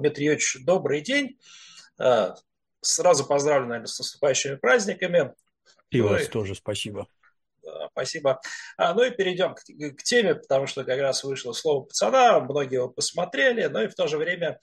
Дмитрий Юрьевич, добрый день. Э, Сразу поздравлю, наверное, с наступающими праздниками. И Ну вас и тоже спасибо. спасибо. Ну и перейдем к теме, потому что как раз вышло слово пацана, многие его посмотрели, но и в то же время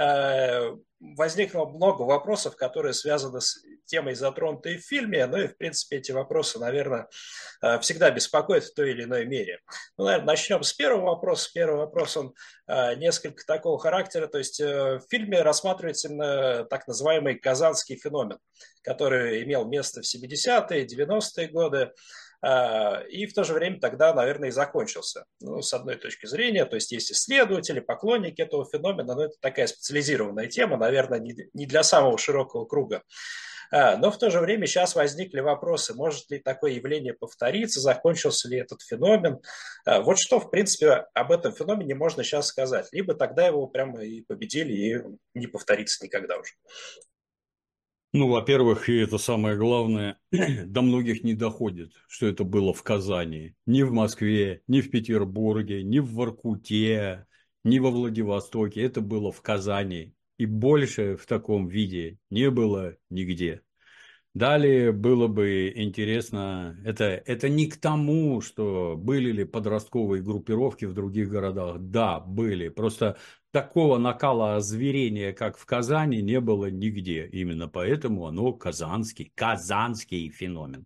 возникло много вопросов, которые связаны с темой, затронутой в фильме, ну и, в принципе, эти вопросы, наверное, всегда беспокоит в той или иной мере. Ну, наверное, начнем с первого вопроса. Первый вопрос, он несколько такого характера. То есть в фильме рассматривается именно так называемый казанский феномен, который имел место в 70-е, 90-е годы. И в то же время тогда, наверное, и закончился. Ну, с одной точки зрения, то есть есть исследователи, поклонники этого феномена, но это такая специализированная тема, наверное, не для самого широкого круга. Но в то же время сейчас возникли вопросы, может ли такое явление повториться, закончился ли этот феномен. Вот что, в принципе, об этом феномене можно сейчас сказать. Либо тогда его прямо и победили, и не повторится никогда уже. Ну, во-первых, и это самое главное, до многих не доходит, что это было в Казани. Ни в Москве, ни в Петербурге, ни в Воркуте, ни во Владивостоке. Это было в Казани. И больше в таком виде не было нигде. Далее было бы интересно, это не к тому, что были ли подростковые группировки в других городах. Да, были. Просто такого накала озверения, как в Казани, не было нигде. Именно поэтому оно казанский феномен.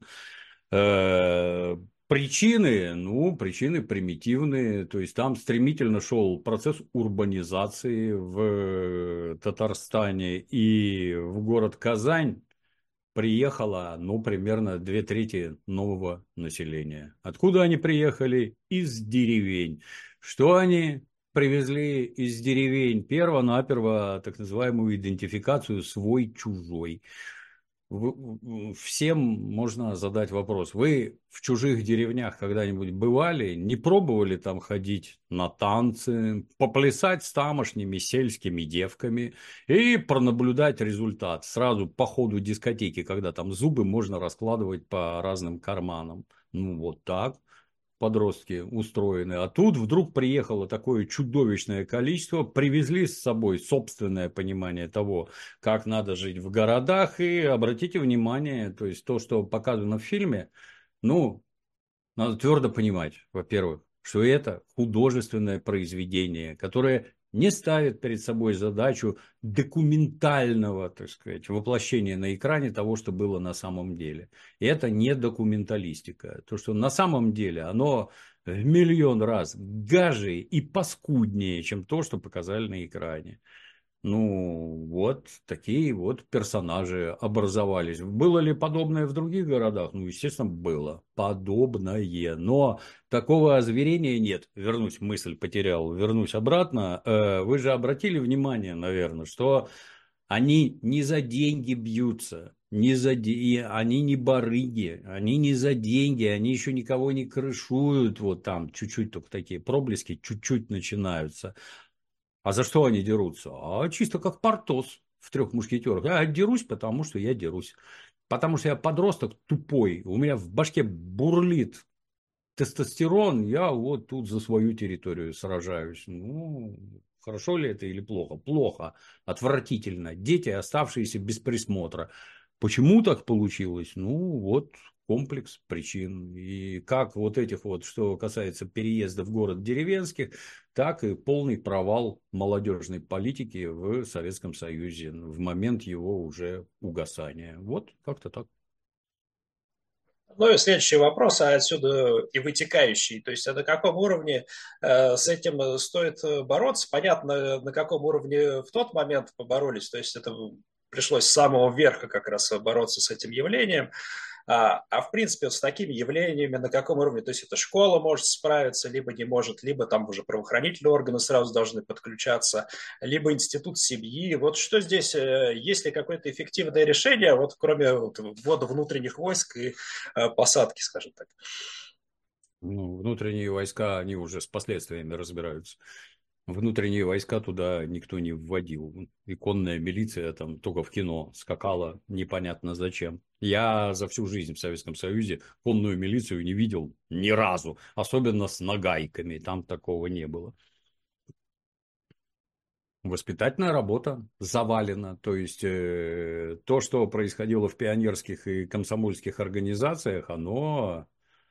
Э, Причины, ну, причины примитивные, то есть там стремительно шел процесс урбанизации в Татарстане и в город Казань приехало, ну, примерно 2/3 нового населения. Откуда они приехали? Из деревень. Что они привезли из деревень? Перво-наперво так называемую идентификацию свой-чужой. Всем можно задать вопрос. Вы в чужих деревнях когда-нибудь бывали? Не пробовали там ходить на танцы, поплясать с тамошними сельскими девками и пронаблюдать результат сразу по ходу дискотеки, когда там зубы можно раскладывать по разным карманам? Ну, вот так подростки устроены. А тут вдруг приехало такое чудовищное количество, привезли с собой собственное понимание того, как надо жить в городах. И обратите внимание, то есть то, что показано в фильме, ну, надо твердо понимать, во-первых, что это художественное произведение, которое не ставит перед собой задачу документального, так сказать, воплощения на экране того, что было на самом деле. И это не документалистика. То, что на самом деле оно в миллион раз гаже и паскуднее, чем то, что показали на экране. Ну, вот такие вот персонажи образовались. Было ли подобное в других городах? Ну, естественно, было подобное. Но такого озверения нет. Вернусь, мысль потерял, вернусь обратно. Вы же обратили внимание, наверное, что они не за деньги бьются. Они не барыги, они не за деньги, они еще никого не крышуют, вот там чуть-чуть только такие проблески, чуть-чуть начинаются. А за что они дерутся? А чисто как Портос в «Трех мушкетерах». Я дерусь, потому что я дерусь. Потому что я подросток тупой. У меня в башке бурлит тестостерон. Я вот тут за свою территорию сражаюсь. Ну, хорошо ли это или плохо? Плохо. Отвратительно. Дети, оставшиеся без присмотра. Почему так получилось? Ну, вот комплекс причин. И как вот этих вот, что касается переезда в город деревенских, так и полный провал молодежной политики в Советском Союзе в момент его уже угасания. Вот как-то так. Ну и следующий вопрос, а отсюда и вытекающий. То есть на каком уровне с этим стоит бороться? Понятно, на каком уровне в тот момент поборолись. То есть это пришлось с самого верха как раз бороться с этим явлением. В принципе, вот с такими явлениями на каком уровне? То есть это школа может справиться, либо не может, либо там уже правоохранительные органы сразу должны подключаться, либо институт семьи. Вот что здесь, есть ли какое-то эффективное решение, вот кроме вот ввода внутренних войск и посадки, скажем так? Ну, внутренние войска, они уже с последствиями разбираются. Внутренние войска туда никто не вводил. И конная милиция там только в кино скакала непонятно зачем. Я за всю жизнь в Советском Союзе конную милицию не видел ни разу. Особенно с нагайками. Там такого не было. Воспитательная работа завалена. То есть, то, что происходило в пионерских и комсомольских организациях, оно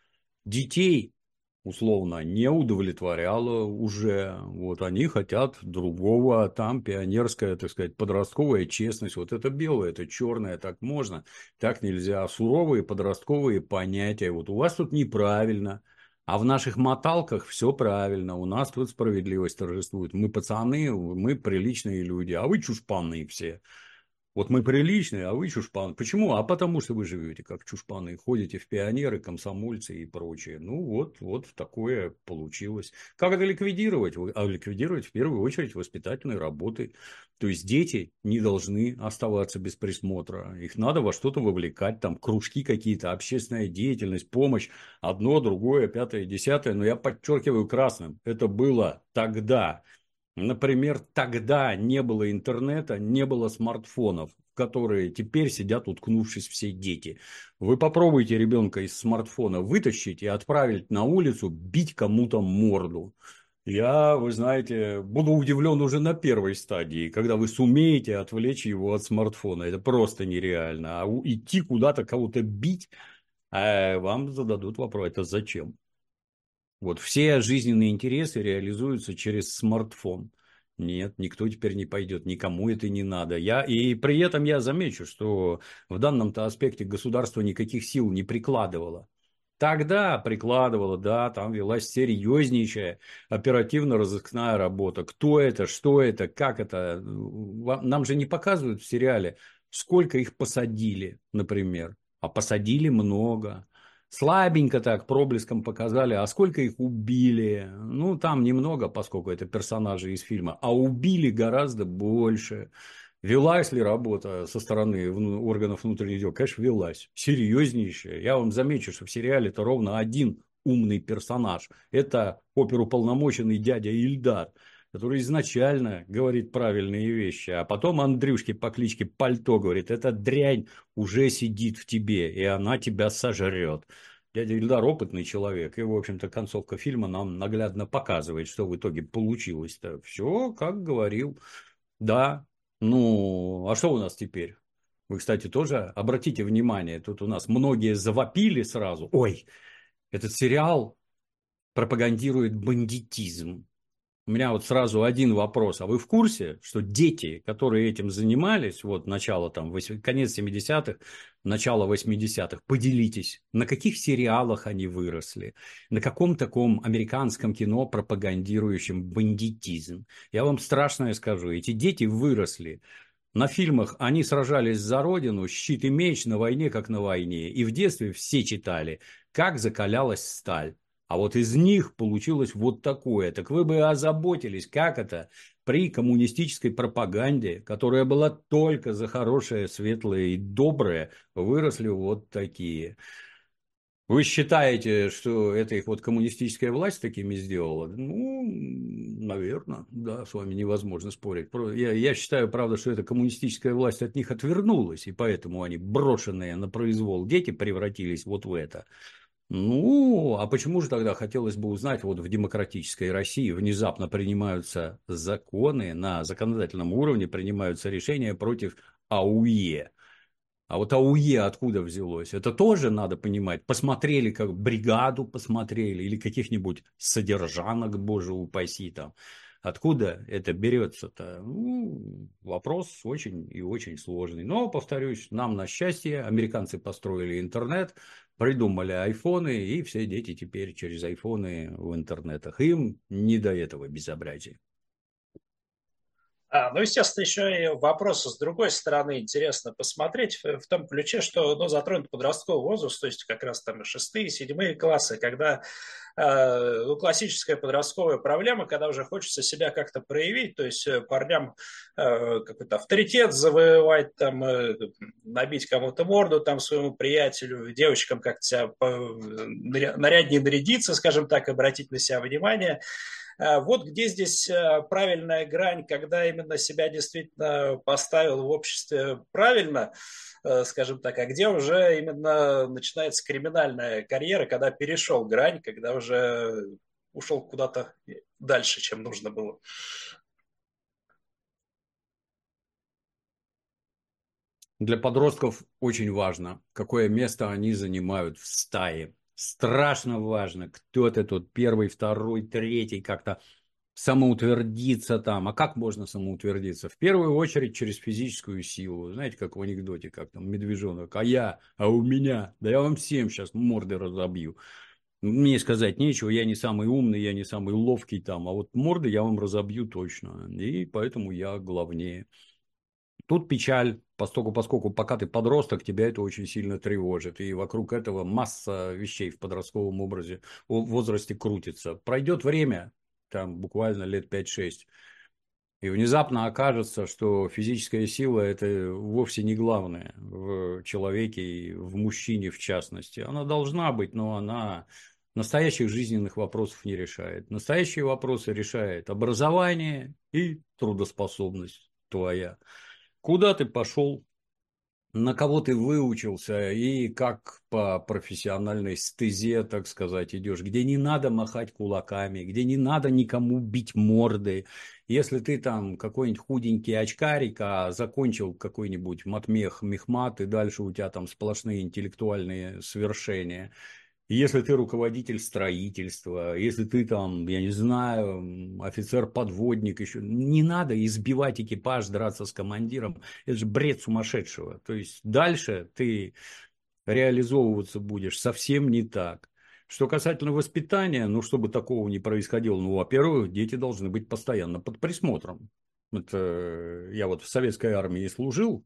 детей условно не удовлетворяло уже. Вот они хотят другого, там пионерская, так сказать, подростковая честность. Вот это белое, это черное, так можно, так нельзя. Суровые подростковые понятия. Вот у вас тут неправильно. А в наших моталках все правильно. У нас тут справедливость торжествует. Мы пацаны, мы приличные люди, а вы чушпанные все. Вот мы приличные, а вы чушпан. Почему? А потому что вы живете как чушпаны, ходите в пионеры, комсомольцы и прочее. Ну вот такое получилось. Как это ликвидировать? А ликвидировать в первую очередь воспитательной работой. То есть дети не должны оставаться без присмотра. Их надо во что-то вовлекать, там кружки какие-то, общественная деятельность, помощь, одно, другое, пятое, десятое. Но я подчеркиваю красным. Это было тогда. Например, тогда не было интернета, не было смартфонов, в которые теперь сидят, уткнувшись все дети. Вы попробуйте ребенка из смартфона вытащить и отправить на улицу бить кому-то морду. Я, вы знаете, буду удивлен уже на первой стадии, когда вы сумеете отвлечь его от смартфона. Это просто нереально. А идти куда-то кого-то бить, вам зададут вопрос, это зачем? Вот все жизненные интересы реализуются через смартфон. Нет, никто теперь не пойдет, никому это не надо. И при этом я замечу, что в данном-то аспекте государство никаких сил не прикладывало. Тогда прикладывало, да, там велась серьезнейшая оперативно-розыскная работа. Кто это, что это, как это. Нам же не показывают в сериале, сколько их посадили, например. А посадили много. Слабенько так, проблеском показали, а сколько их убили? Ну, там немного, поскольку это персонажи из фильма, а убили гораздо больше. Велась ли работа со стороны органов внутренних дел? Конечно, велась. Серьезнейшая. Я вам замечу, что в сериале это ровно один умный персонаж. Это оперуполномоченный дядя Ильдар, который изначально говорит правильные вещи, а потом Андрюшке по кличке Пальто говорит, эта дрянь уже сидит в тебе, и она тебя сожрет. Дядя Ильдар опытный человек, и, в общем-то, концовка фильма нам наглядно показывает, что в итоге получилось-то. Все, как говорил. Да, ну, а что у нас теперь? Вы, кстати, тоже обратите внимание, тут у нас многие завопили сразу. Ой, этот сериал пропагандирует бандитизм. У меня вот сразу один вопрос. А вы в курсе, что дети, которые этим занимались, вот начало там, конец 70-х, начало 80-х, поделитесь, на каких сериалах они выросли, на каком таком американском кино, пропагандирующем бандитизм? Я вам страшное скажу, эти дети выросли. На фильмах они сражались за родину, щит и меч, на войне как на войне. И в детстве все читали, как закалялась сталь. А вот из них получилось вот такое. Так вы бы озаботились, как это при коммунистической пропаганде, которая была только за хорошее, светлое и доброе, выросли вот такие. Вы считаете, что это их вот коммунистическая власть такими сделала? Ну, наверное, да, с вами невозможно спорить. Я считаю, правда, что эта коммунистическая власть от них отвернулась, и поэтому они, брошенные на произвол дети, превратились вот в это. Ну, а почему же тогда хотелось бы узнать, вот в демократической России внезапно принимаются законы, на законодательном уровне принимаются решения против АУЕ. А вот АУЕ откуда взялось? Это тоже надо понимать. Посмотрели, как бригаду посмотрели, или каких-нибудь содержанок, боже упаси, там. Откуда это берется-то? Ну, вопрос очень и очень сложный. Но, повторюсь, нам на счастье, американцы построили интернет, придумали айфоны, и все дети теперь через айфоны в интернетах. Им не до этого безобразия. Ну, естественно, еще и вопросы с другой стороны интересно посмотреть в том ключе, что ну, затронут подростковый возраст, то есть как раз там шестые, седьмые классы, когда ну, классическая подростковая проблема, когда уже хочется себя как-то проявить, то есть парням какой-то авторитет завоевать, там, набить кому-то морду, там, своему приятелю, девочкам как-то себя наряднее нарядиться, скажем так, обратить на себя внимание. Вот где здесь правильная грань, когда именно себя действительно поставил в обществе правильно, скажем так, а где уже именно начинается криминальная карьера, когда перешел грань, когда уже ушел куда-то дальше, чем нужно было. Для подростков очень важно, какое место они занимают в стае. Страшно важно, кто это тут, первый, второй, третий, как-то самоутвердиться там. А как можно самоутвердиться? В первую очередь через физическую силу. Знаете, как в анекдоте, как там медвежонок. А я, а у меня. Да я вам всем сейчас морды разобью. Мне сказать нечего, я не самый умный, я не самый ловкий там. А вот морды я вам разобью точно. И поэтому я главнее. Тут печаль, поскольку пока ты подросток, тебя это очень сильно тревожит. И вокруг этого масса вещей в подростковом возрасте крутится. Пройдет время, там буквально лет 5-6, и внезапно окажется, что физическая сила – это вовсе не главное в человеке и в мужчине в частности. Она должна быть, но она настоящих жизненных вопросов не решает. Настоящие вопросы решает образование и трудоспособность твоя. Куда ты пошел, на кого ты выучился и как по профессиональной стезе, так сказать, идешь, где не надо махать кулаками, где не надо никому бить морды. Если ты там какой-нибудь худенький очкарик, а закончил какой-нибудь матмех, мехмат, и дальше у тебя там сплошные интеллектуальные свершения, если ты руководитель строительства, если ты там, я не знаю, офицер-подводник еще, не надо избивать экипаж, драться с командиром. Это же бред сумасшедшего. То есть дальше ты реализовываться будешь совсем не так. Что касательно воспитания, ну, чтобы такого не происходило, ну, во-первых, дети должны быть постоянно под присмотром. Это я вот в советской армии служил,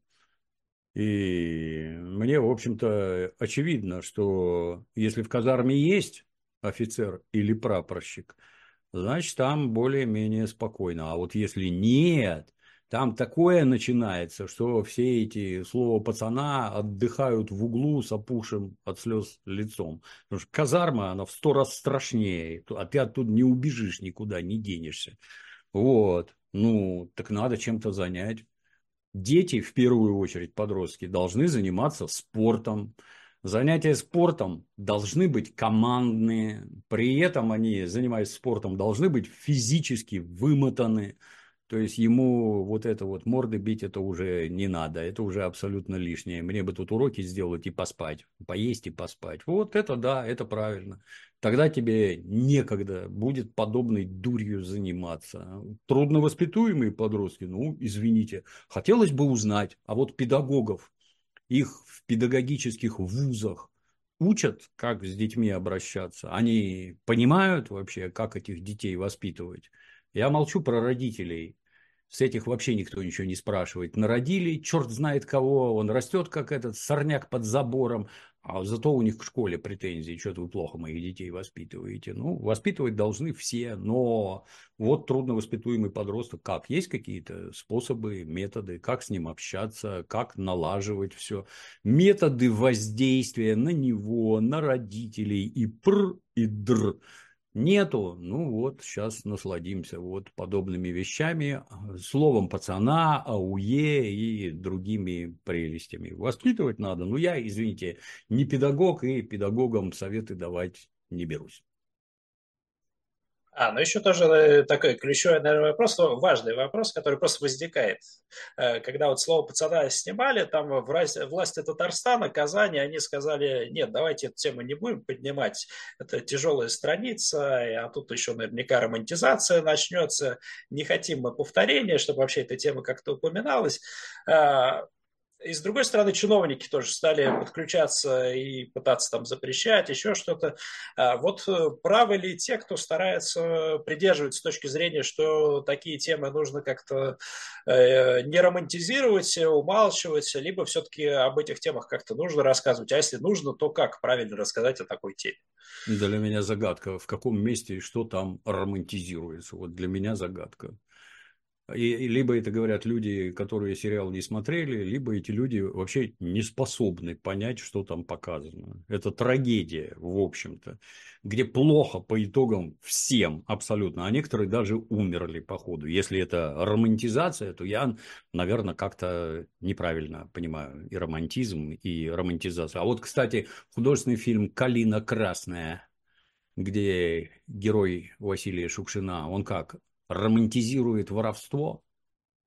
и мне, в общем-то, очевидно, что если в казарме есть офицер или прапорщик, значит, там более-менее спокойно. А вот если нет, там такое начинается, что все эти слова пацана отдыхают в углу с опухшим от слез лицом. Потому что казарма, она в 100 раз страшнее, а ты оттуда не убежишь никуда, не денешься. Вот. Ну, так надо чем-то занять. Дети, в первую очередь подростки, должны заниматься спортом. Занятия спортом должны быть командные. При этом они, занимаясь спортом, должны быть физически вымотаны. То есть ему вот это вот морды бить, это уже не надо, это уже абсолютно лишнее. Мне бы тут уроки сделать и поспать, поесть и поспать. Вот это да, это правильно. Тогда тебе некогда будет подобной дурью заниматься. Трудновоспитуемые подростки, ну, извините, хотелось бы узнать, а вот педагогов, их в педагогических вузах учат, как с детьми обращаться? Они понимают вообще, как этих детей воспитывать? Я молчу про родителей. С этих вообще никто ничего не спрашивает. Народили, черт знает кого, он растет, как этот сорняк под забором, а зато у них к школе претензии, что-то вы плохо моих детей воспитываете. Ну, воспитывать должны все, но вот трудновоспитуемый подросток, как? Есть какие-то способы, методы, как с ним общаться, как налаживать все, методы воздействия на него, на родителей, и пр, и др. Нету, ну вот, сейчас насладимся вот подобными вещами, словом пацана, АУЕ и другими прелестями. Воспитывать надо, ну я, извините, не педагог и педагогам советы давать не берусь. Ну еще тоже такой ключевой, наверное, вопрос, но важный вопрос, который просто возникает. Когда вот слово пацана снимали, там власти Татарстана, Казани, они сказали, нет, давайте эту тему не будем поднимать, это тяжелая страница, а тут еще наверняка романтизация начнется, не хотим мы повторения, чтобы вообще эта тема как-то упоминалась. И с другой стороны, чиновники тоже стали подключаться и пытаться там запрещать, еще что-то. Вот правы ли те, кто старается придерживаться с точки зрения, что такие темы нужно как-то не романтизировать, умалчивать, либо все-таки об этих темах как-то нужно рассказывать, а если нужно, то как правильно рассказать о такой теме? Для меня загадка, в каком месте и что там романтизируется. Вот для меня загадка. И либо это говорят люди, которые сериал не смотрели, либо эти люди вообще не способны понять, что там показано. Это трагедия, в общем-то, где плохо по итогам всем абсолютно, а некоторые даже умерли по ходу. Если это романтизация, то я, наверное, как-то неправильно понимаю и романтизм, и романтизацию. А вот, кстати, художественный фильм «Калина красная», где герой Василия Шукшина, он как, романтизирует воровство?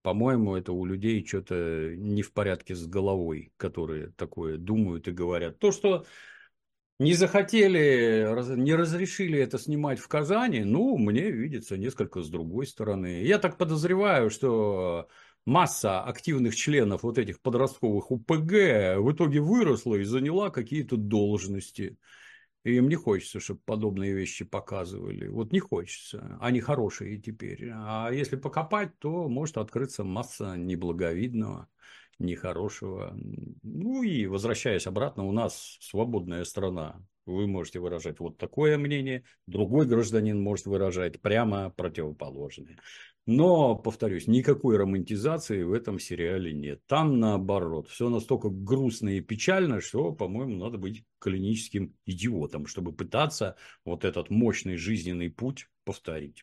По-моему, это у людей что-то не в порядке с головой, которые такое думают и говорят. То, что не захотели, не разрешили это снимать в Казани, ну, мне видится несколько с другой стороны. Я так подозреваю, что масса активных членов вот этих подростковых УПГ в итоге выросла и заняла какие-то должности. И им не хочется, чтобы подобные вещи показывали. Вот не хочется. Они хорошие теперь. А если покопать, то может открыться масса неблаговидного, нехорошего. Ну и возвращаясь обратно, у нас свободная страна. Вы можете выражать вот такое мнение, другой гражданин может выражать прямо противоположное. Но, повторюсь, никакой романтизации в этом сериале нет. Там наоборот, все настолько грустно и печально, что, по-моему, надо быть клиническим идиотом, чтобы пытаться вот этот мощный жизненный путь повторить.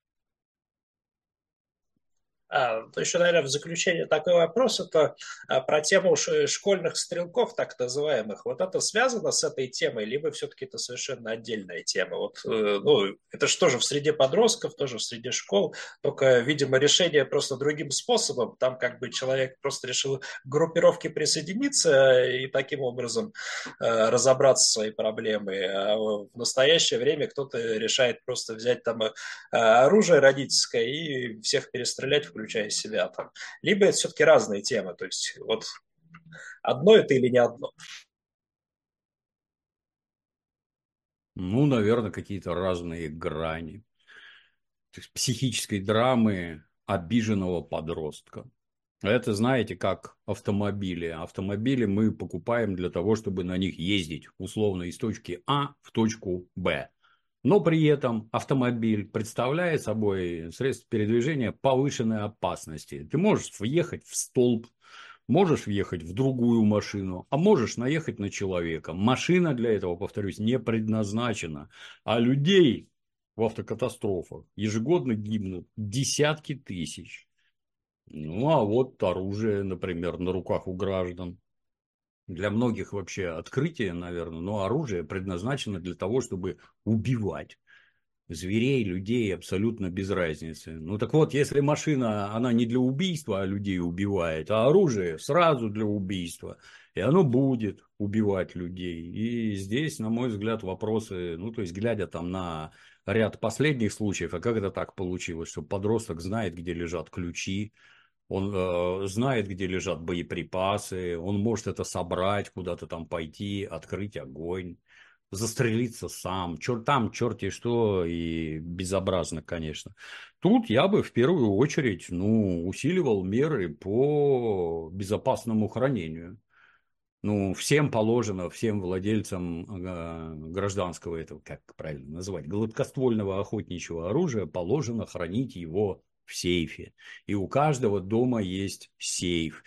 То еще, наверное, в заключение такой вопрос, это про тему школьных стрелков, так называемых. Вот это связано с этой темой, либо все-таки это совершенно отдельная тема? Вот, ну, это же тоже в среде подростков, тоже в среде школ, только, видимо, решение просто другим способом. Там как бы человек просто решил к группировке присоединиться и таким образом разобраться в своей проблеме. А в настоящее время кто-то решает просто взять там оружие родительское и всех перестрелять, включая себя там. Либо это все-таки разные темы, то есть вот одно это или не одно. Ну, наверное, какие-то разные грани. То есть психической драмы обиженного подростка. Это, знаете, как автомобили. Автомобили мы покупаем для того, чтобы на них ездить, условно, из точки А в точку Б. Но при этом автомобиль представляет собой средство передвижения повышенной опасности. Ты можешь въехать в столб, можешь въехать в другую машину, а можешь наехать на человека. Машина для этого, повторюсь, не предназначена. А людей в автокатастрофах ежегодно гибнут десятки тысяч. Ну, а вот оружие, например, на руках у граждан. Для многих вообще открытие, наверное, но оружие предназначено для того, чтобы убивать зверей, людей абсолютно без разницы. Ну так вот, если машина, она не для убийства, а людей убивает, а оружие сразу для убийства, и оно будет убивать людей. И здесь, на мой взгляд, вопросы, ну то есть, глядя там на ряд последних случаев, а как это так получилось, что подросток знает, где лежат ключи, он знает, где лежат боеприпасы, он может это собрать, куда-то там пойти, открыть огонь, застрелиться сам, там черти что, и безобразно, конечно. Тут я бы в первую очередь, ну, усиливал меры по безопасному хранению. Ну, всем положено, всем владельцам гражданского этого, как правильно назвать, гладкоствольного охотничьего оружия положено хранить его в сейфе. И у каждого дома есть сейф.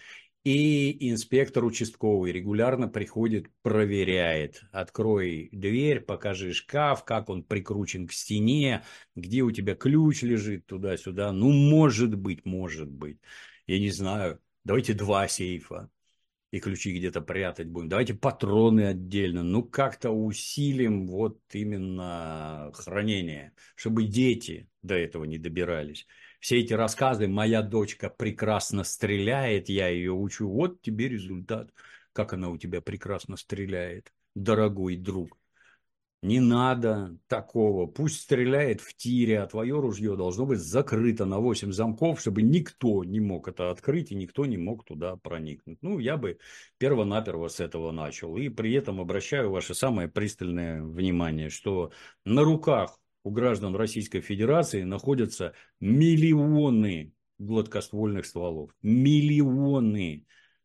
И инспектор участковый регулярно приходит, проверяет. Открой дверь, покажи шкаф, как он прикручен к стене, где у тебя ключ лежит туда-сюда. Ну, может быть, может быть. Я не знаю. Давайте 2 сейфа и ключи где-то прятать будем. Давайте патроны отдельно. Ну, как-то усилим вот именно хранение, чтобы дети до этого не добирались. Все эти рассказы, моя дочка прекрасно стреляет, я ее учу. Вот тебе результат, как она у тебя прекрасно стреляет, дорогой друг. Не надо такого. Пусть стреляет в тире, а твое ружье должно быть закрыто на 8 замков, чтобы никто не мог это открыть и никто не мог туда проникнуть. Ну, я бы перво-наперво с этого начал. И при этом обращаю ваше самое пристальное внимание, что на руках у граждан Российской Федерации находятся миллионы гладкоствольных стволов. Миллионы.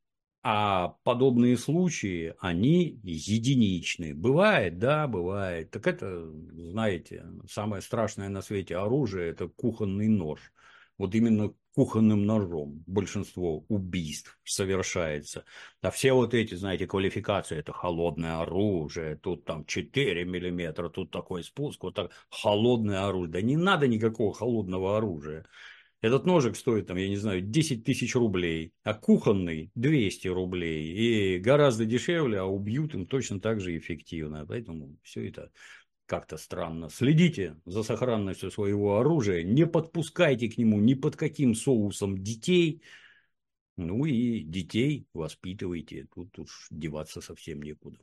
А подобные случаи, они единичны. Бывает, да, бывает. Так это, знаете, самое страшное на свете оружие – это кухонный нож. Вот именно кухонным ножом большинство убийств совершается. А все вот эти, знаете, квалификации – это холодное оружие, тут там 4 миллиметра, тут такой спуск, вот так холодное оружие. Да не надо никакого холодного оружия. Этот ножик стоит, там, я не знаю, 10 тысяч рублей, а кухонный 200 рублей. И гораздо дешевле, а убьют им точно так же эффективно. Поэтому все это как-то странно. Следите за сохранностью своего оружия, не подпускайте к нему ни под каким соусом детей. Ну и детей воспитывайте, тут уж деваться совсем некуда.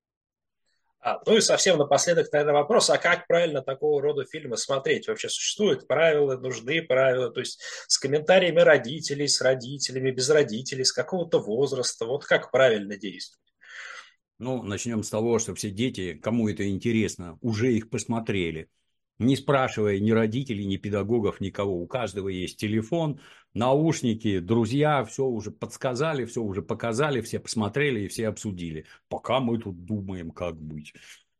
Ну и совсем напоследок, наверное, вопрос, а как правильно такого рода фильмы смотреть? Вообще существуют правила, нужны правила, то есть с комментариями родителей, с родителями, без родителей, с какого-то возраста, вот как правильно действовать? Ну, начнем с того, что все дети, кому это интересно, уже их посмотрели. Не спрашивая ни родителей, ни педагогов, никого. У каждого есть телефон, наушники, друзья, все уже подсказали, все уже показали, все посмотрели и все обсудили. Пока мы тут думаем, как быть.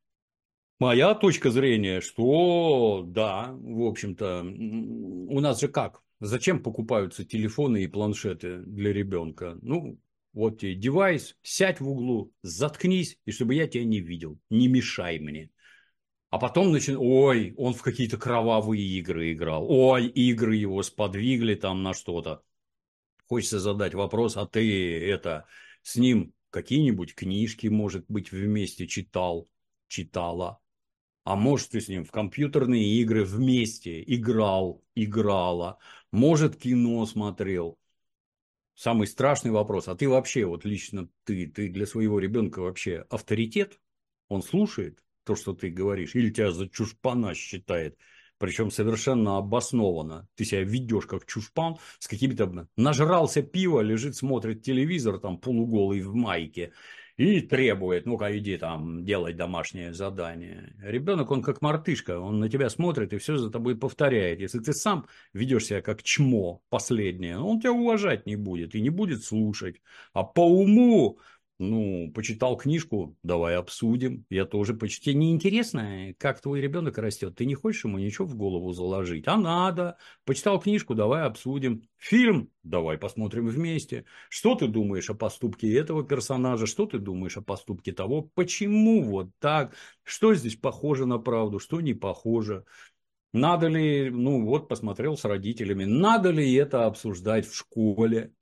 Моя точка зрения, что да, в общем-то, у нас же как? Зачем покупаются телефоны и планшеты для ребенка? Ну, вот тебе девайс, сядь в углу, заткнись, и чтобы я тебя не видел, не мешай мне. А потом ой, он в какие-то кровавые игры играл, ой, игры его сподвигли там на что-то. Хочется задать вопрос, а ты это, с ним какие-нибудь книжки, может быть, вместе читал, читала? А может, ты с ним в компьютерные игры вместе играл, играла, может, кино смотрел. Самый страшный вопрос, а ты вообще, вот лично ты для своего ребенка вообще авторитет? Он слушает то, что ты говоришь, или тебя за чушпана считает? Причем совершенно обоснованно. Ты себя ведешь как чушпан с какими-то... Нажрался пива, лежит, смотрит телевизор, там полуголый в майке. И требует, ну-ка иди там делать домашнее задание. Ребенок, он как мартышка, он на тебя смотрит и все за тобой повторяет. Если ты сам ведешь себя как чмо последнее, он тебя уважать не будет и не будет слушать. А по уму, ну, почитал книжку, давай обсудим. Я тоже почти неинтересно, как твой ребенок растет. Ты не хочешь ему ничего в голову заложить, а надо. Почитал книжку, давай обсудим. Фильм, давай посмотрим вместе. Что ты думаешь о поступке этого персонажа? Что ты думаешь о поступке того? Почему вот так? Что здесь похоже на правду? Что не похоже? Надо ли, ну вот посмотрел с родителями, надо ли это обсуждать в школе?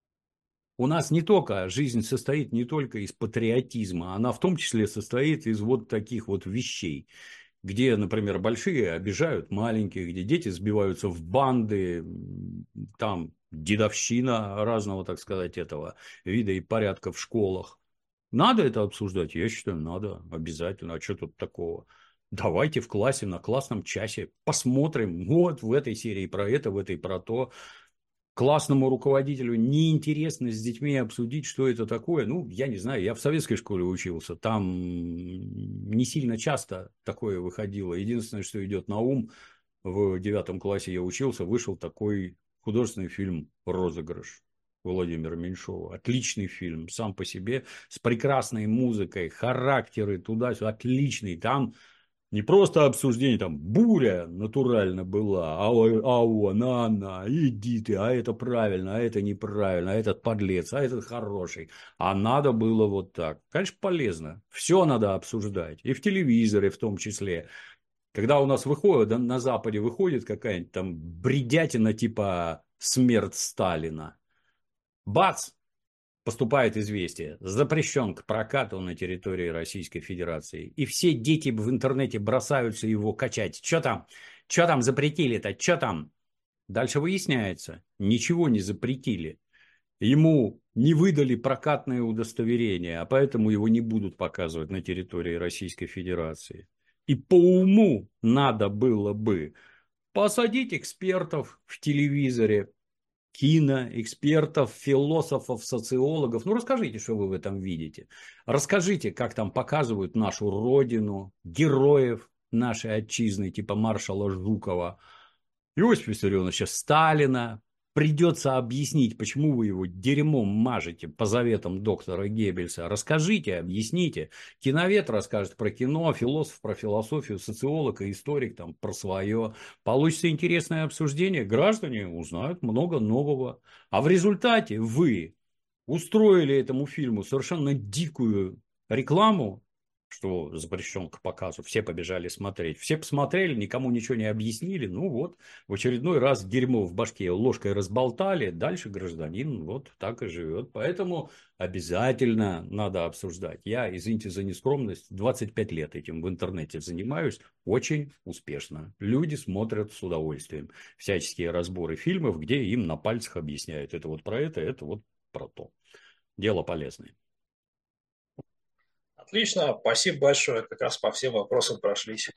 У нас не только, жизнь состоит не только из патриотизма, она в том числе состоит из вот таких вот вещей, где, например, большие обижают маленьких, где дети сбиваются в банды, там дедовщина разного, так сказать, этого вида и порядка в школах. Надо это обсуждать? Я считаю, надо, обязательно. А что тут такого? Давайте в классе, на классном часе посмотрим, вот в этой серии про это, в этой про то. Классному руководителю неинтересно с детьми обсудить, что это такое. Ну, я не знаю, я в советской школе учился, там не сильно часто такое выходило. Единственное, что идет на ум, в 9 классе я учился, вышел такой художественный фильм «Розыгрыш» Владимира Меньшова. Отличный фильм сам по себе, с прекрасной музыкой, характеры туда-сюда, отличный. Там не просто обсуждение, там буря натурально была, ау, на, иди ты, а это правильно, а это неправильно, а этот подлец, а этот хороший. А надо было вот так. Конечно, полезно. Все надо обсуждать. И в телевизоре в том числе. Когда у нас выходит, на Западе выходит какая-нибудь там бредятина типа «Смерть Сталина». Бац! Поступает известие, запрещен к прокату на территории Российской Федерации. И все дети в интернете бросаются его качать. Что там? Что там запретили-то? Что там? Дальше выясняется, ничего не запретили. Ему не выдали прокатное удостоверение, а поэтому его не будут показывать на территории Российской Федерации. И по уму надо было бы посадить экспертов в телевизоре, киноэкспертов, философов, социологов. Ну, расскажите, что вы в этом видите. Расскажите, как там показывают нашу родину, героев нашей отчизны, типа маршала Жукова, Иосифа Виссарионовича Сталина. Придется объяснить, почему вы его дерьмом мажете по заветам доктора Геббельса. Расскажите, объясните. Киновед расскажет про кино, философ про философию, социолог и историк там про свое. Получится интересное обсуждение. Граждане узнают много нового. А в результате вы устроили этому фильму совершенно дикую рекламу, что запрещен к показу. Все побежали смотреть. Все посмотрели, никому ничего не объяснили. Ну вот, в очередной раз дерьмо в башке ложкой разболтали. Дальше гражданин вот так и живет. Поэтому обязательно надо обсуждать. Я, извините за нескромность, 25 лет этим в интернете занимаюсь. Очень успешно. Люди смотрят с удовольствием всяческие разборы фильмов, где им на пальцах объясняют. Это вот про то. Дело полезное. Отлично, спасибо большое, как раз по всем вопросам прошлись.